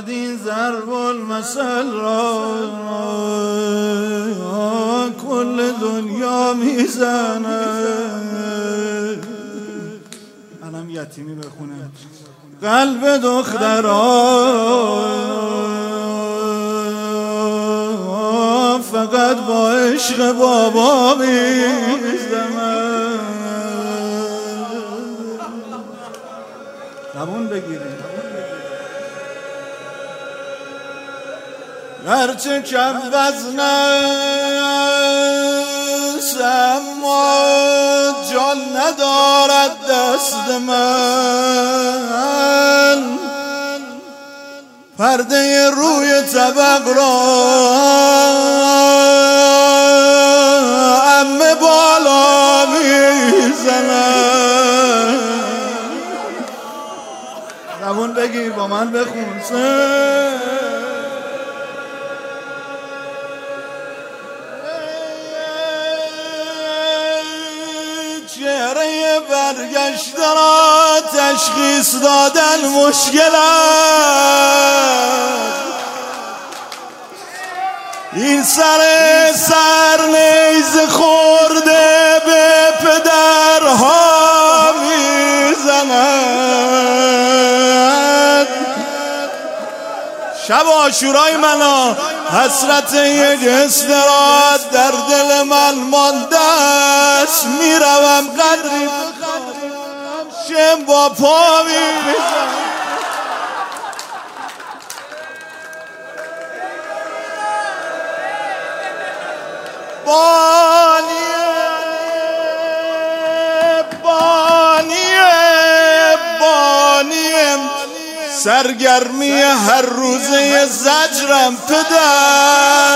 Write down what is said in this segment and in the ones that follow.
اومد این ضرب المثل را کل دنیا میزنه. الان یتیمی بخونه. قلب دخترها فقط با عشق بابا میزنه. زبون بگیریم. هرچه کم وزن است اما جان ندارد دست من. پرده روی طبق را عمه بالا میزنم. زبون بگیر با من بخون. چهره برگشته را تشخیص دادن مشکل است. این سر نیز خورده به پدرها میزند. شب عاشورای منا حسرت یک استراحت در دل من مانده است. میروم قدری بخوابم شم با پا میزنم. بانیه سرگرمی هر روزه زجرم پدر.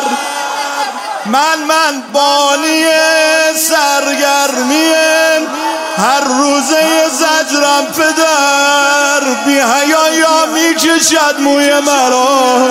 من بانی سرگرمی هر روزه زجرم پدر. بی حیایا میکشد موی مرا.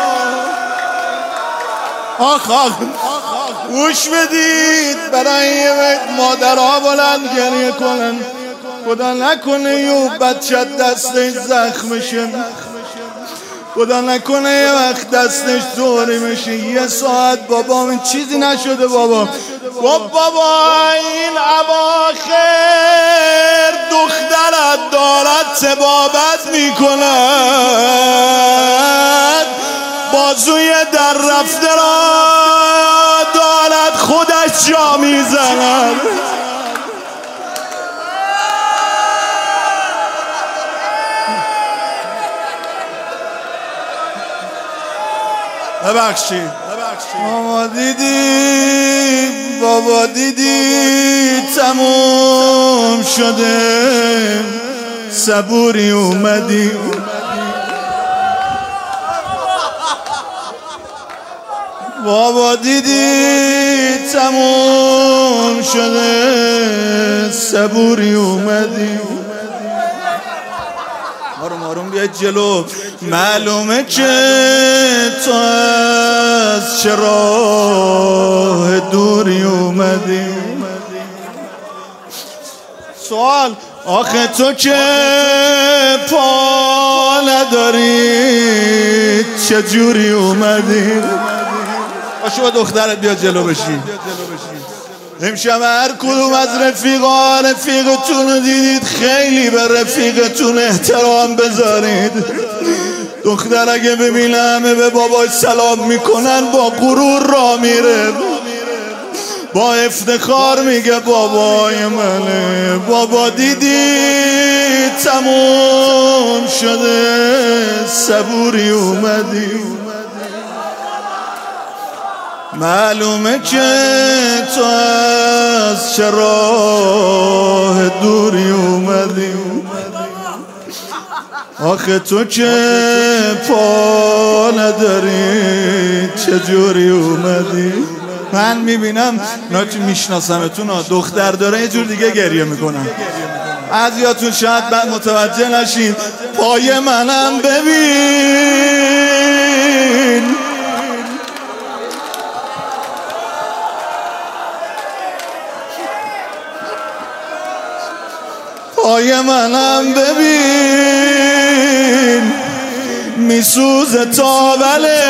آخ گوش بدید. برای یه وقت مادرها بلند گریه کنن. خدا نکنه یه بچه دستش زخم شه. خدا نکنه یه وقت دستش دوری میشه. یه ساعت بابا این چیزی نشده بابا. بابا این اواخر دخترت دارد طبابت میکند. بازوی در رفته را دارد خودش جا میزند. ببخشید بابا دیدی تموم شده صبوری اومدی. بابا دیدی تموم شده صبوری اومدی. آروم بیاید جلو. معلومه که تو از چه راه دوری اومدی. سوال آخه تو که پا نداری چجوری اومدی؟ باشو دخترت بیا جلو بشی. امشب هر کدوم از رفیقتون رو دیدید خیلی به رفیقتون احترام بذارید. دختر اگه ببینه همه به باباش سلام میکنن با غرور را میره. با افتخار میگه بابای منه. بابا دیدی تموم شده صبوری اومدی. معلومه که تو از چه راه دوری اومدی. آخه تو که پا نداری چجوری اومدی. من میبینم ناچه میشناسمتون دختر داره یه جور دیگه گریه میکنن. بعضیاتون شاید بعد متوجه نشین. پای منم ببین. پای منم ببین. میسوزه تا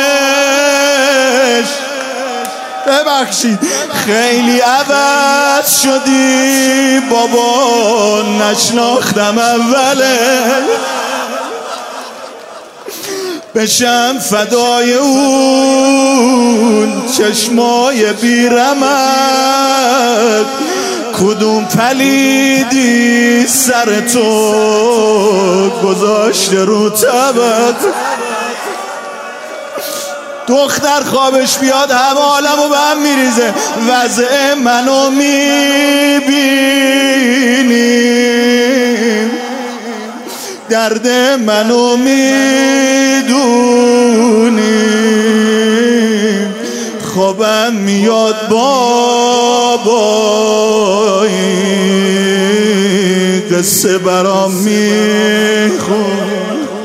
ولش. ببخشید خیلی عوض شدی بابا، نشناختم اوله. بشم فدای اون چشمای بیرمد، کدوم پلیدی سر تو گذاشته رو تبت. دختر خوابش بیاد همه عالمو به هم میریزه. وضع منو میبینی، درد منو میدونی، خوابم میاد بابا، این قصه برام میخون.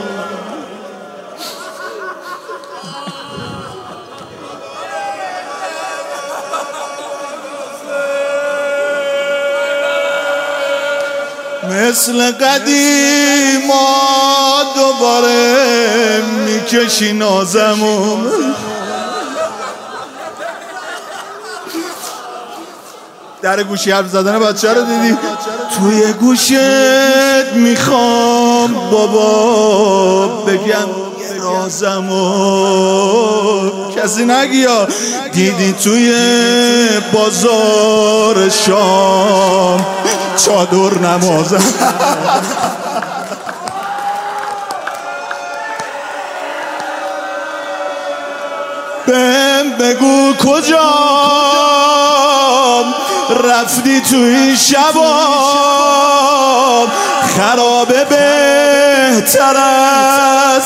مثل قدیما دوباره میکشی نازمون. در گوشی حرف زدن بچه رو دیدی؟ توی گوشت میخوام بابا بگم رازمو، کسی نگیا دیدی توی بازار شام چادر نمازم. بهم بگو کجا رفتی توی شبا، خرابه بهتر از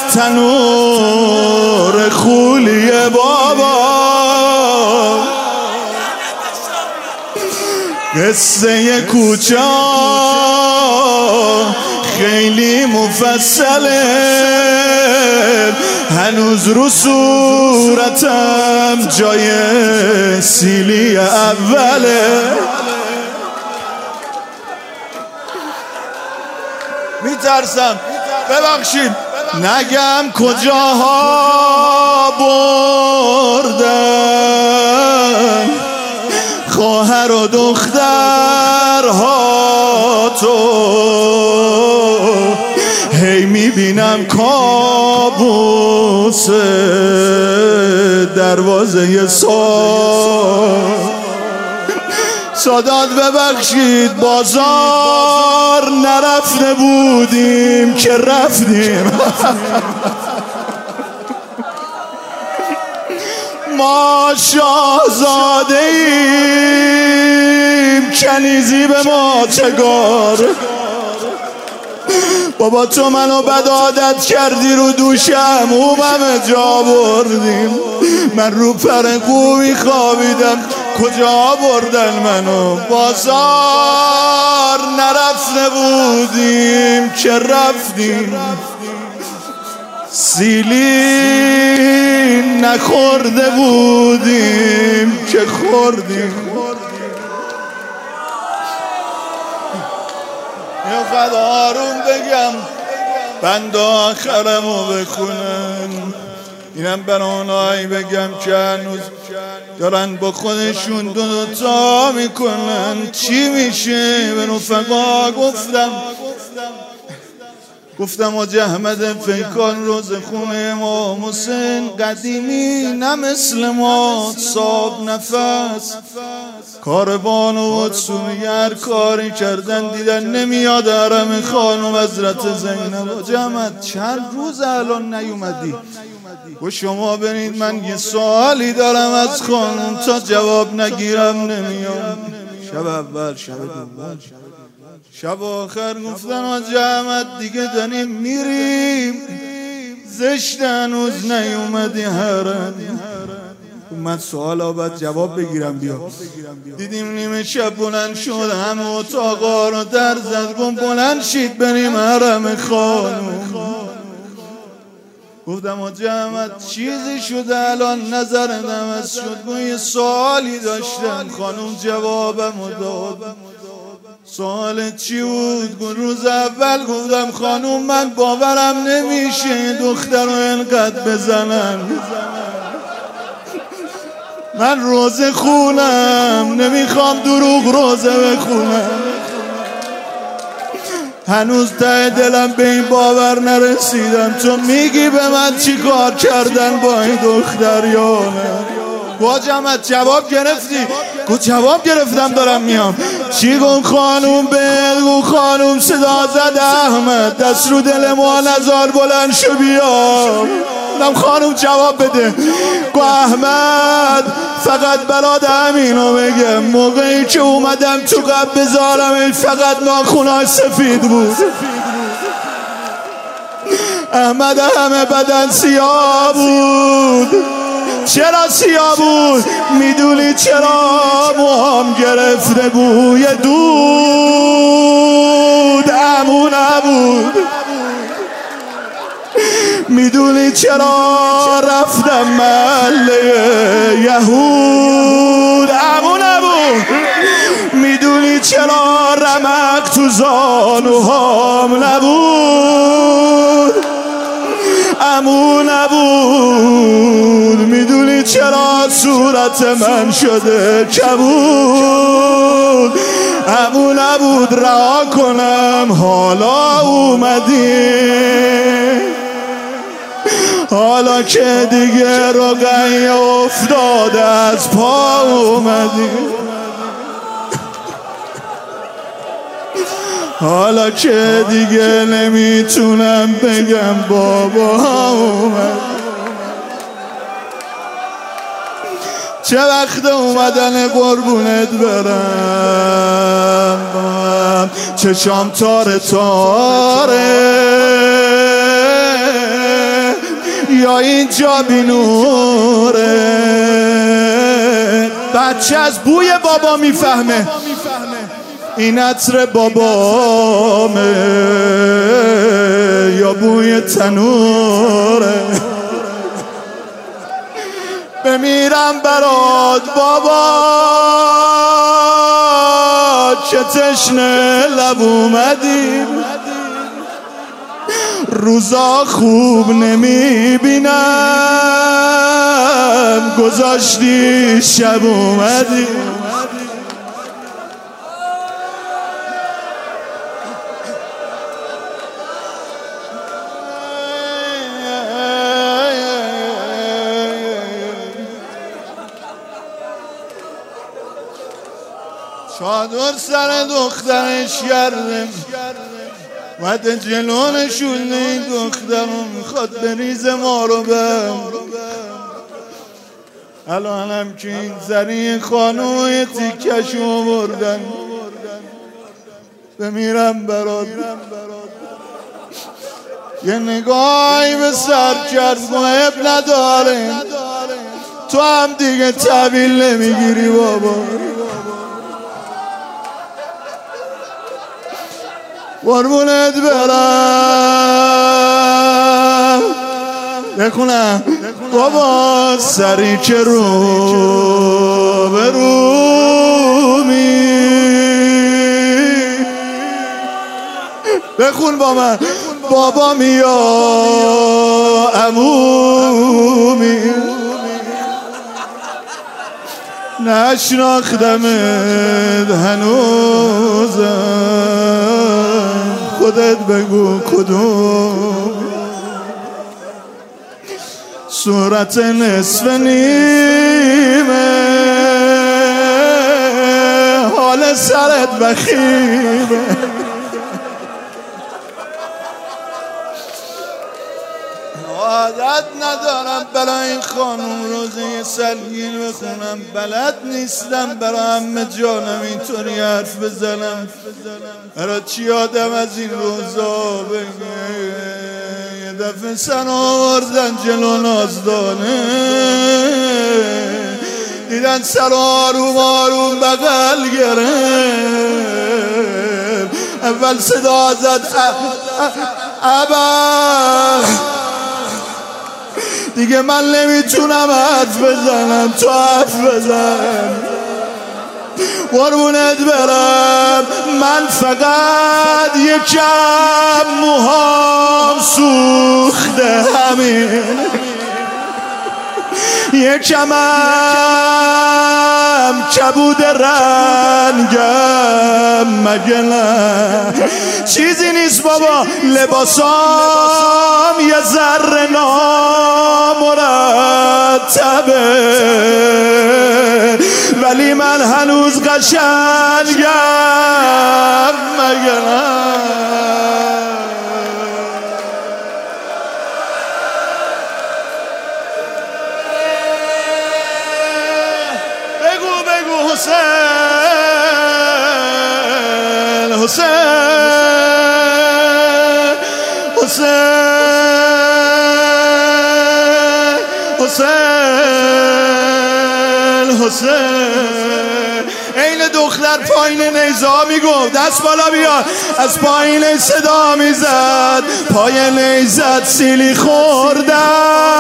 تنور خولیه بابا. قصه کوچه خیلی مفصله، هنوز رو صورتم جای سیلی اوله. میترسم ببخشید نگم کجاها بردن خواهر و دخترها تو، هی میبینم کابوس دروازه سادات. ببخشید بازار نرفته بودیم که رفتیم. ما شاهزاده ایم کنیزی به ما چگار. بابا تو منو بد عادت کردی رو دوشم، اومم جا بردیم. من رو پر قوی خوابیدم، کجا بردن منو؟ بازار نرفته بودیم که رفتیم، سیلی نخورده بودیم که خوردیم. میخواد آروم بگم بند آخرمو بخونم، اینم برای اونایی بگم که هنوز دارن با خودشون دوتا میکنن. چی میشه به رفقا گفتم آج احمد فیکان روز خونه امام حسین قدیمی نه مثل ما صاحب نفس کاروان و سوی هر کاری کردن دیدن نمیاد حرم خانم حضرت زینب. آج احمد چند روز الان نیومدی؟ و شما برید من یه سوالی دارم از خانم تا جواب نگیرم نمیام. شب اول شب دوم شب آخر گفتن آج احمد دیگه داریم میریم، زشت هنوز نیومدی حرم. من سوال باید جواب بگیرم بیا. دیدیم نیمه شب بلند شد همه اتاقا رو در زد، گم بلند شید بریم حرم خانم. گفتم آج احمد چیزی شده الان نظرم عوض شد؟ گفت یه سوالی داشتم خانم جوابمو داد. سوالت چی بود؟ روز اول گفتم خانوم من باورم نمیشه دختر رو اینقدر بزنن. من روزه خونم، نمیخوام دروغ روزه بخونم. هنوز ته دلم به این باور نرسیدم تو میگی به من چی کار کردن با این دختر یا نه. واجمت جواب گرفتی؟ گو جواب گرفتم دارم میام. چی گو خانوم بگو خانوم صدا زد احمد دست رو دل ما نزار بلند شو بیا. خانوم جواب بده. گو احمد فقط برات همینو بگم موقعی که اومدم تو قبل بذارم این فقط ناخوناش سفید بود. احمد همه بدن سیاه بود. چرا سیاه بود؟ میدونی چرا؟ موهام گرفته بوی دود عمو نبود. میدونی چرا؟ رفتم محله یهود عمو نبود. میدونی چرا؟ رمق تو زانوهام نبود عمو نبود. میدونی چرا صورت من شده کبود عمو نبود. رها کنم حالا اومدی، حالا که دیگه روغن افتاده از پا اومدی، حالا که دیگه نمیتونم بگم بابا اومد. چه وقت اومدن قربونت برم چشام تاره تاره یا اینجا بینوره. بچه از بوی بابا میفهمه این عطر بابامه یا بوی تنوره. بمیرم برات بابا چه تشنه لب اومدیم. روزا خوب نمیبینم گذاشتی شب اومدی. چادر سر دخترش کردم مده جلونشون این دخترم میخواد بریز ما رو بم. الانم که این زری خانوی تیکشو بردن بمیرم برات. یه نگاهی به سر کرد محب نداره تو هم دیگه تحویل نمیگیری بابا. قربونت برم بخونم بابا سری که رو برومی. بخون با من بابا میا عمومی. نشناختمت هنوزم خودت بگو کدوم. صورت نصف نیمه حال سرت بخیمه. عادت ندارم برای این خانوم روزه سلگین بخونم. بلد نیستم برای همه جانم اینطوری حرف بزنم. برای چی آدم از این روزا بگه. یه دفعه سن آوردن جلو نازدانه دیدن سر آروم آروم بغل گرفت. اول صدا زد ابا دیگه من نمیتونم حرف بزنم تو حرف بزن. قربونت برم، من فقط یکم موهام سوخته همین، یکمم کبود رنگم مگه نه چیزی نیست بابا، لباسام یه ذره نامرتبه ولی من هنوز قشنگم مگه نه. حسین حسین حسین حسین حسین این دختر پایین نیزا میگفت دست بالا بیار، از پایین صدا میزد، پای نیزت سیلی خوردم